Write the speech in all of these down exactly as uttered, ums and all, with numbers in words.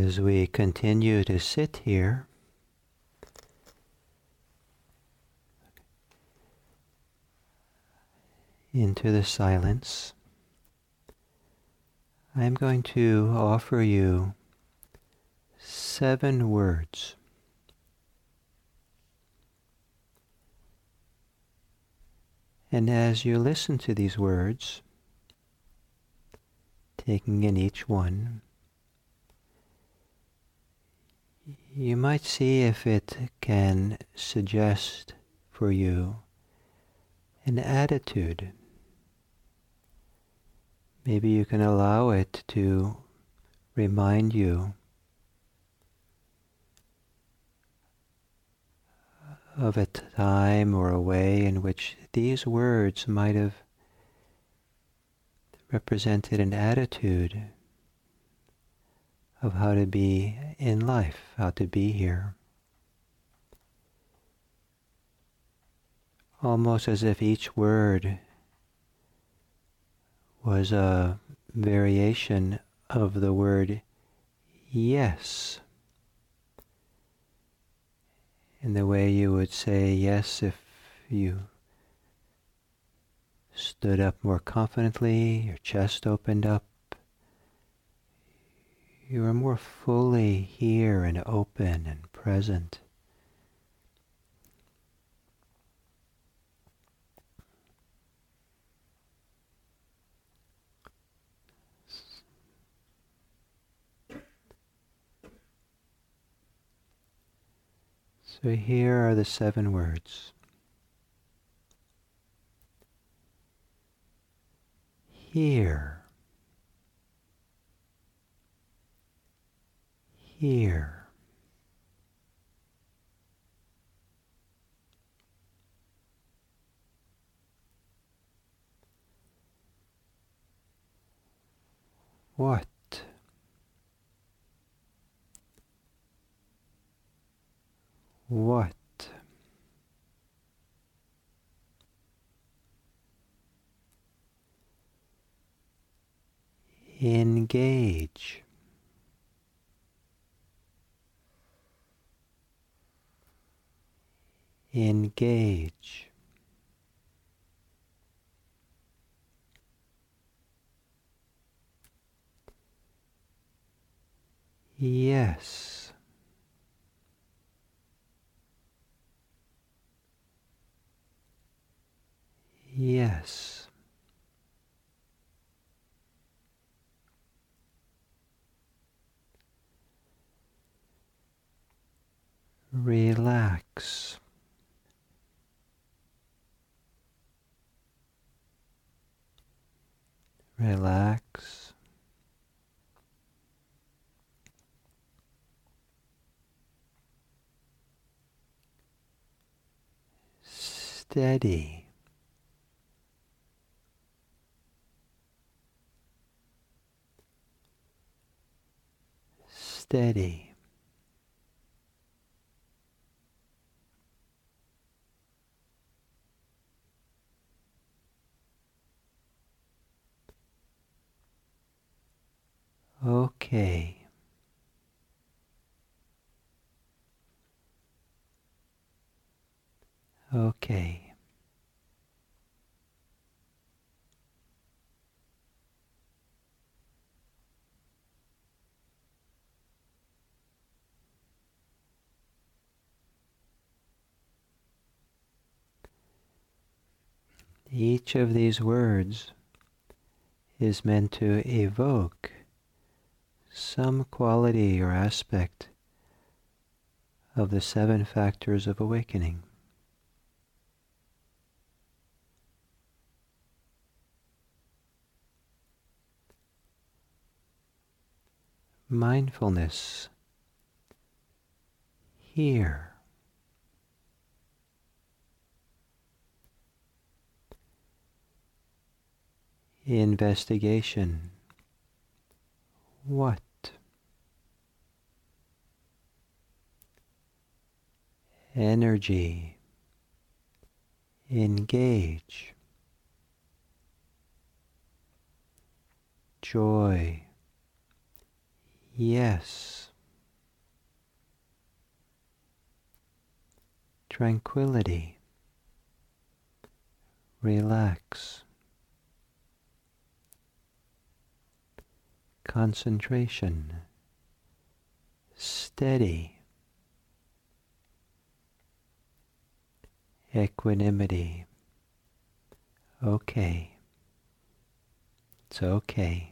As we continue to sit here, into the silence, I'm going to offer you seven words. And as you listen to these words, taking in each one, you might see if it can suggest for you an attitude. Maybe you can allow it to remind you of a time or a way in which these words might have represented an attitude of how to be in life, how to be here. Almost as if each word was a variation of the word yes. In the way you would say yes if you stood up more confidently, your chest opened up, you were more fully here and open and present. So here are the seven words. Here. Here. What? What? Engage. Engage. Yes. Yes. Relax. Relax. Steady. Steady. Okay. Okay. Each of these words is meant to evoke some quality or aspect of the seven factors of awakening. Mindfulness. Here. Investigation. What? Energy. Engage. Joy. Yes. tranquility, relax, concentration, steady, equanimity. Okay. It's okay.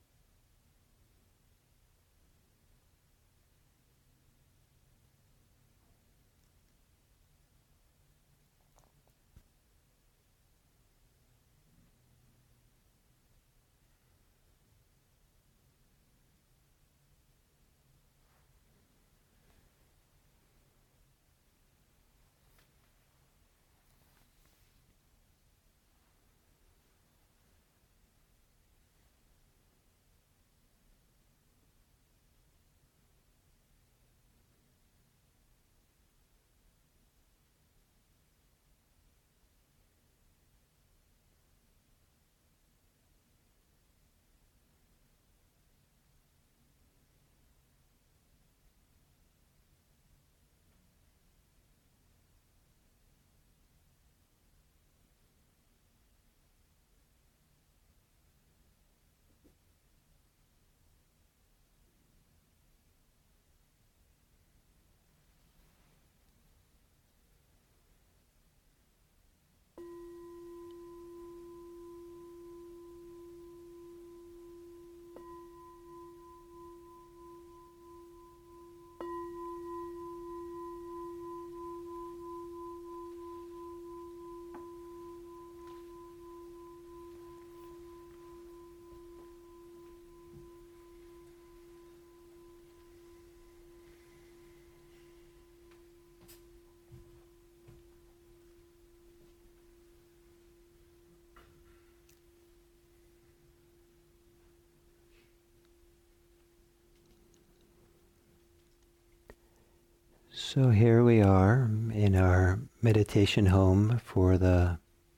So here we are in our meditation home for the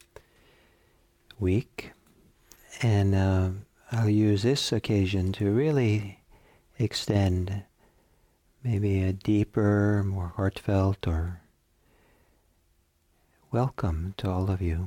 week, and uh, I'll use this occasion to really extend maybe a deeper, more heartfelt or welcome to all of you.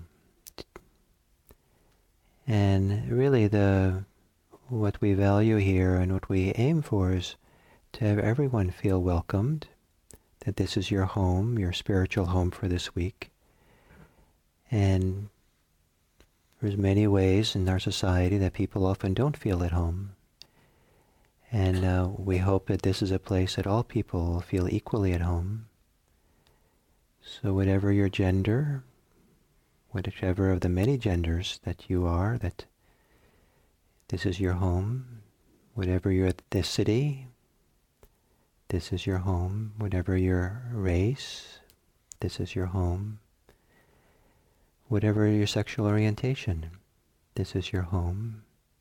And really the what we value here and what we aim for is to have everyone feel welcomed, that this is your home, your spiritual home for this week. And there's many ways in our society that people often don't feel at home. And uh, we hope that this is a place that all people will feel equally at home. So whatever your gender, whichever of the many genders that you are, that this is your home. Whatever your ethnicity, this is your home. Whatever your race, this is your home. Whatever your sexual orientation, this is your home.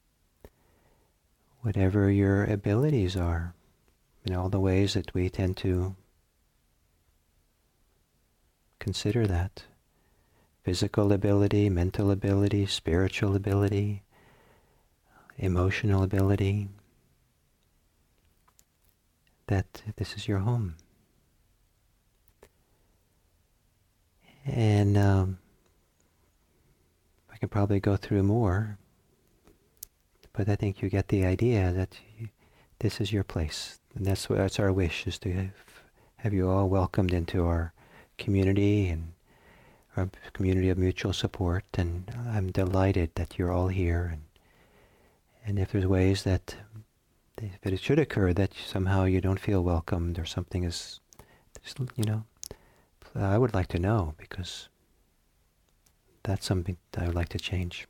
Whatever your abilities are, in all the ways that we tend to consider that. Physical ability, mental ability, spiritual ability, emotional ability, that this is your home. And um, I can probably go through more, but I think you get the idea that you, this is your place. And that's, that's our wish, is to have, have you all welcomed into our community and our community of mutual support. And I'm delighted that you're all here. And, and if there's ways that, if it should occur that somehow you don't feel welcomed or something is, you know, I would like to know, because that's something that I would like to change.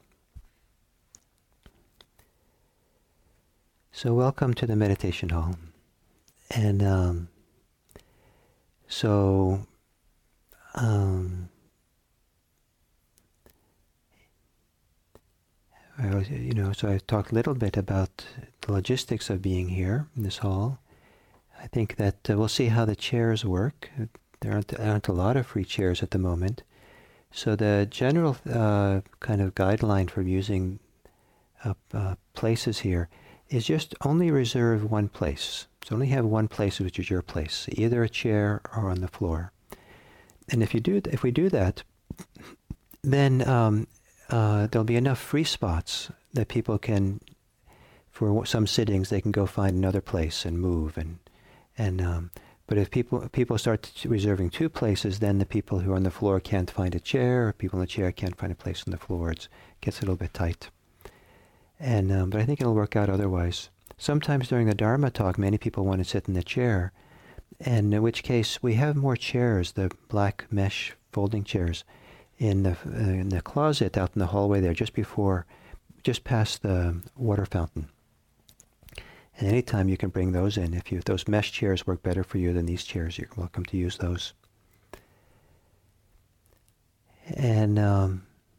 So welcome to the meditation hall. And um, so um, I was, you know, so I talked a little bit about the logistics of being here in this hall. I think that uh, we'll see how the chairs work. There aren't, aren't a lot of free chairs at the moment. So the general uh, kind of guideline for using uh, uh, places here is just only reserve one place. So only have one place which is your place, either a chair or on the floor. and if you do, if we do that, then um, uh, there'll be enough free spots that people can, for some sittings, they can go find another place and move. And and um, but if people people start reserving two places, then the people who are on the floor can't find a chair, or people in the chair can't find a place on the floor. It gets a little bit tight. And um, but I think it'll work out otherwise. Sometimes during the Dharma talk, many people want to sit in the chair, and in which case we have more chairs, the black mesh folding chairs, in the uh, in the closet out in the hallway there, just before, just past the water fountain. And anytime you can bring those in. If you if those mesh chairs work better for you than these chairs, you're welcome to use those. And um,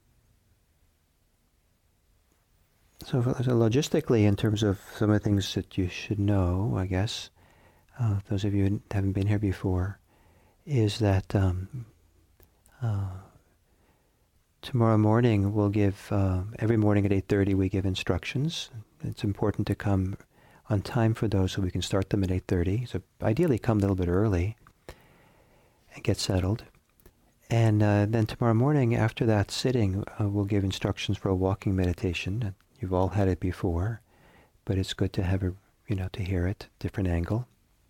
so, so logistically, in terms of some of the things that you should know, I guess, uh, those of you who haven't been here before, is that um, uh, tomorrow morning we'll give, uh, every morning at eight thirty we give instructions. It's important to come on time for those so we can start them at eight thirty. So ideally come a little bit early and get settled. And uh, then tomorrow morning after that sitting, uh, we'll give instructions for a walking meditation. You've all had it before, but it's good to have a, you know, to hear it, different angle.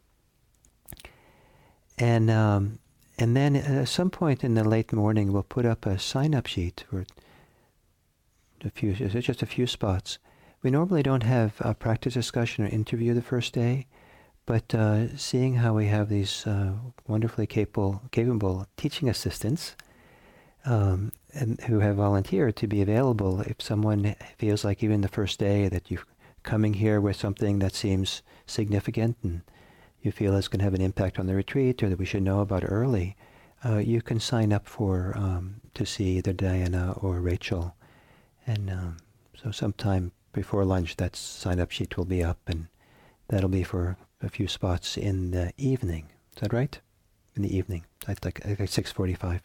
And um, and then at some point in the late morning, we'll put up a sign-up sheet for a few, just a few spots. We normally don't have a practice discussion or interview the first day, but uh, seeing how we have these uh, wonderfully capable, capable teaching assistants um, and who have volunteered to be available if someone feels like even the first day that you're coming here with something that seems significant and you feel it's going to have an impact on the retreat or that we should know about early, uh, you can sign up for um, to see either Diana or Rachel. And um, so sometime before lunch, that sign-up sheet will be up, and that'll be for a few spots in the evening. Is that right? In the evening, like like six forty-five.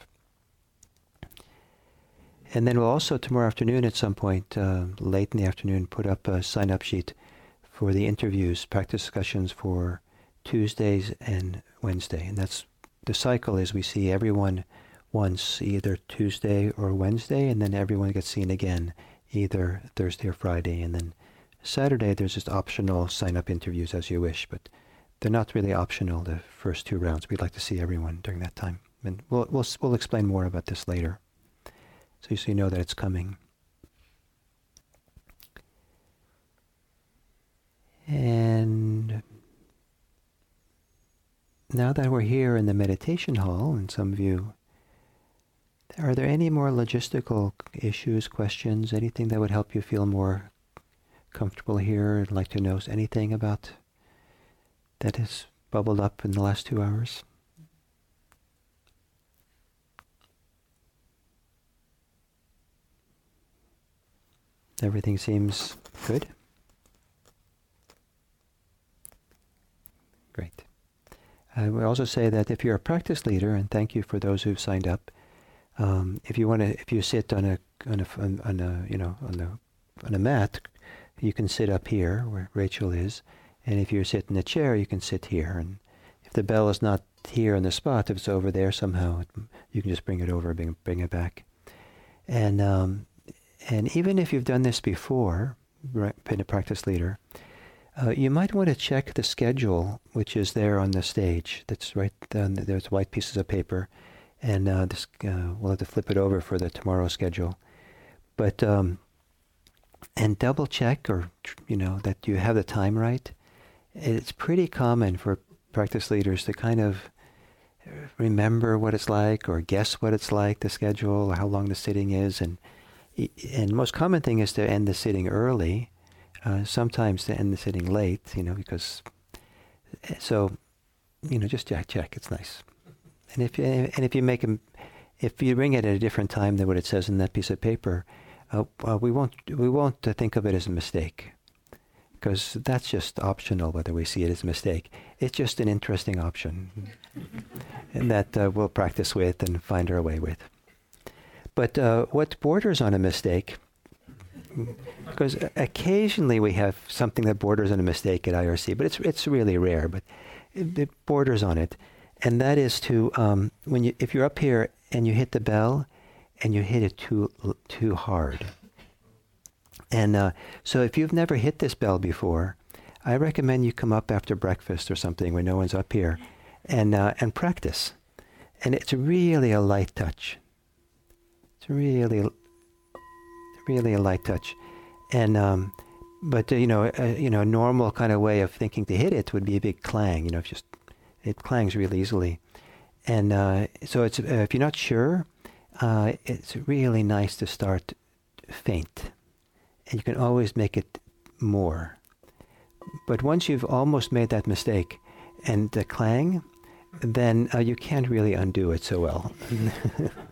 And then we'll also tomorrow afternoon at some point, uh, late in the afternoon, put up a sign-up sheet for the interviews, practice discussions for Tuesdays and Wednesday. And that's the cycle is we see everyone once, either Tuesday or Wednesday, and then everyone gets seen again either Thursday or Friday, and then Saturday there's just optional sign-up interviews as you wish, but they're not really optional, the first two rounds. We'd like to see everyone during that time. And we'll, we'll, we'll explain more about this later, so you know that it's coming. And now that we're here in the meditation hall, and some of you, are there any more logistical issues, questions, anything that would help you feel more comfortable here? I'd like to know anything about that has bubbled up in the last two hours. Everything seems good? Great. I would also say that if you're a practice leader, and thank you for those who've signed up, Um, if you want to, if you sit on a on a on a you know on the on a mat, you can sit up here where Rachel is, and if you sit in a chair, you can sit here. And if the bell is not here on the spot, if it's over there somehow, you can just bring it over, bring bring it back. And um, and even if you've done this before, right, been a practice leader, uh, you might want to check the schedule, which is there on the stage. That's right. Down, there's white pieces of paper. And uh, this, uh, we'll have to flip it over for the tomorrow schedule. But, um, and double check, or, you know, that you have the time right. It's pretty common for practice leaders to kind of remember what it's like, or guess what it's like, the schedule, or how long the sitting is. And and the most common thing is to end the sitting early, uh, sometimes to end the sitting late, you know, because, so, you know, just check, check, it's nice. And if you, and if you make them, if you bring it at a different time than what it says in that piece of paper, uh, uh, we won't we won't uh, think of it as a mistake, because that's just optional whether we see it as a mistake. It's just an interesting option, and that uh, we'll practice with and find our way with. But uh, what borders on a mistake, because occasionally we have something that borders on a mistake at I R C, but it's it's really rare, but it, it borders on it. and that is to um, when you if you're up here and you hit the bell, and you hit it too too hard. And uh, so if you've never hit this bell before, I recommend you come up after breakfast or something when no one's up here, and uh, and practice. And it's really a light touch. It's really, really a light touch. And um, but uh, you know, a, you know, normal kind of way of thinking to hit it would be a big clang. You know, if just it clangs really easily. And uh, so it's uh, if you're not sure, uh, it's really nice to start faint. And you can always make it more. But once you've almost made that mistake and the clang, then uh, you can't really undo it so well.